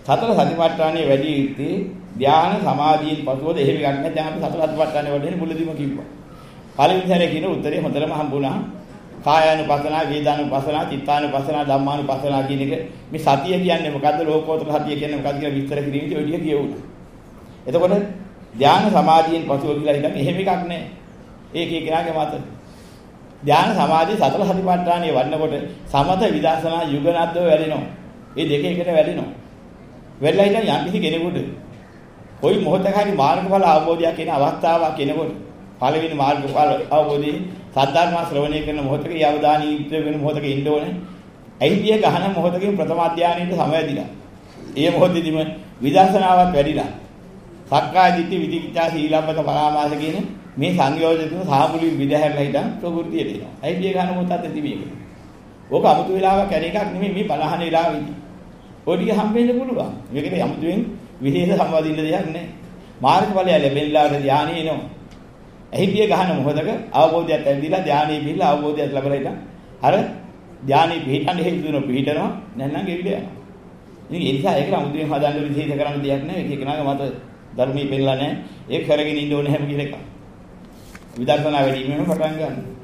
සතර සතිපට්ඨානයේ වැඩි යුත්තේ ධ්‍යාන සමාධියෙන් පසුවද එහෙම එකක් නැහැ. දැන් අපි සතර සතිපට්ඨානයේ වඩන්නේ මුලදීම කිව්වා. පළවෙනි සැරේ කියන උත්තරේ හොඳටම හම්බුණා. කායානුපස්සනා, වේදානුපස්සනා, චිත්තානුපස්සනා, ධම්මානුපස්සනා කියන එක මේ සතිය කියන්නේ මොකද්ද? ලෝකෝත්තර සතිය කියන්නේ මොකද්ද කියලා විස්තර කිරීමේදී ඔය ටික කියවුණා. එතකොට ධ්‍යාන සමාධියෙන් පසුව කියලා හිතන්නේ එහෙම එකක් නැහැ. ඒක කෙනාගේ මත. ධ්‍යාන සමාධිය සතර සතිපට්ඨානයේ වඩනකොට සමත විදර්ශනා යුගනද්දව වැඩෙනවා. මේ දෙක එකට වැඩෙනවා. වෙලා ඉතින් යම් කිසි කෙනෙකුට කොයි මොහොතක හරි මාර්ගඵල අවබෝධයක් එන අවස්ථාවක් එනකොට පළවෙනි මාර්ගඵල අවබෝධයේ සද්ධර්ම ශ්‍රවණය කරන මොහොතක ඒ අවධානය ඉදිරි වෙන මොහොතක ඉන්න ඕනේ. ඇයිතිය ගහන මොහොතකින් ප්‍රථම අධ්‍යානයේ සමවැදිලා. ඒ මොහොතේදීම විදර්ශනාවක් වැඩිලා. සක්කාය දිට්ඨි විදිකිච්ඡා සීලබ්බත පරාමාස කියන මේ සංයෝජන සාමුලින් විදහැරලා හිටන් ප්‍රകൃතියට එනවා. ඇයිතිය ගහන මොහොතත් තිබීම. ඕක අමුතු වෙලාවක් කැර එකක් නෙමෙයි මේ 50 වෙලාවෙදී. ඔඩිය හම්බෙන්න පුළුවන්. මේකේ යමුතුෙන් විශේෂ සම්වාදින්න දෙයක් නැහැ. මාර්ගඵලය ලැබෙන්නලා ධානය එනවා. ඇහිපිය ගහන මොහොතක අවබෝධයක් ඇවිදලා ධානයේ පිළිලා අවබෝධයක් ලැබලා ඉතින් අර ධානයේ පිහිටන්න හේතු වෙන පිහිටනවා නැත්නම් ගෙවිලා යනවා. ඉතින් ඒ නිසා ඒකට අමුතුෙන් හදාන්න විශේෂ කරන්න දෙයක් නැහැ. ඒක කෙනාගේ මත ධර්මයේ පෙන්නලා නැහැ. ඒක කරගෙන ඉන්න ඕනේ හැම කෙනෙක්ම. විදර්ශනා වැඩි වීමෙන් පටන් ගන්නවා.